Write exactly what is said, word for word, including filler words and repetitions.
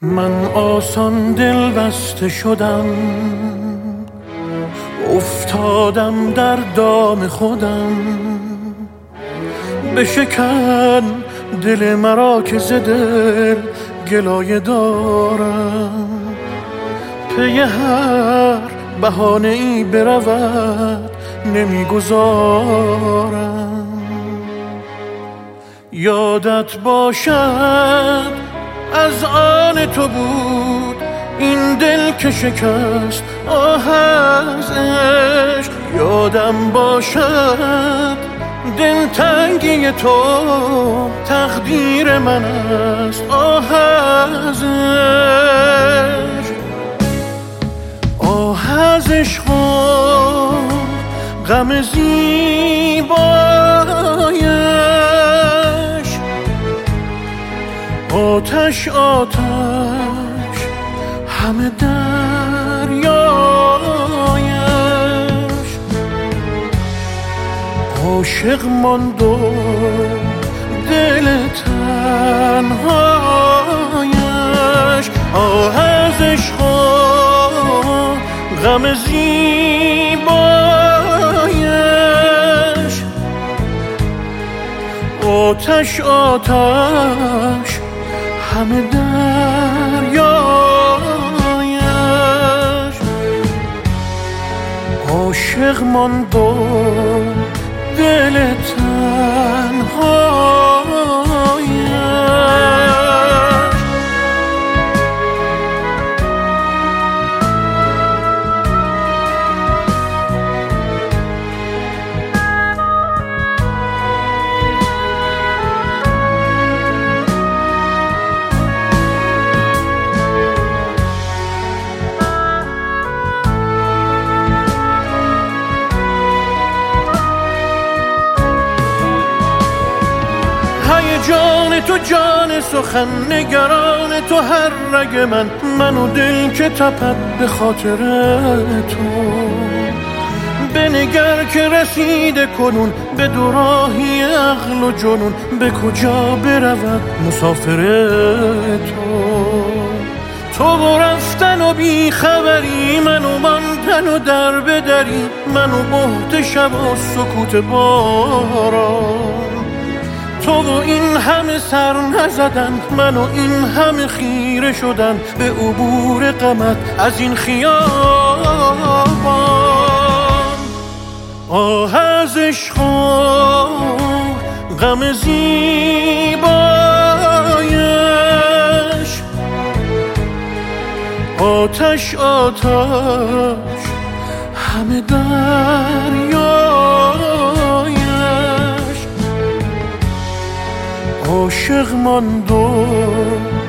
من آسان دل بسته شدم، افتادم در دام خودم. بشکن دل مرا که ز دل گلایه دارم، پی هر بهانه ای برود نمیگذارم. یادت باشد از آن تو بود این دل که شکست آه از عشق. یادم باشد دلتنگی تو تقدیر من است آه از عشق. آه از عشق و غم زیبایش، آتش آتش همه دریایش. عاشق ماند و دل تنهایش. آه از عشق و غم زیبایش، آتش آتش همه دریایش. عاشق ماند و دل تنهایش. جان تو جان سخن نگران تو هر رگ من، من و دل که تپد به خاطر تو. بنگر که رسیده کنون به دوراهی عقل و جنون، به کجا برود مسافر تو. تو رفتن و بی خبری، منو ماندن و در بدری، منو بهت شب و سکوت باران. تو و این همه سر نزدن، من و این همه خیره شدن به عبور غمت از این خیابان. آه از عشق و غم زیبایش، آتش آتش همه دریایش. عاشق ماند و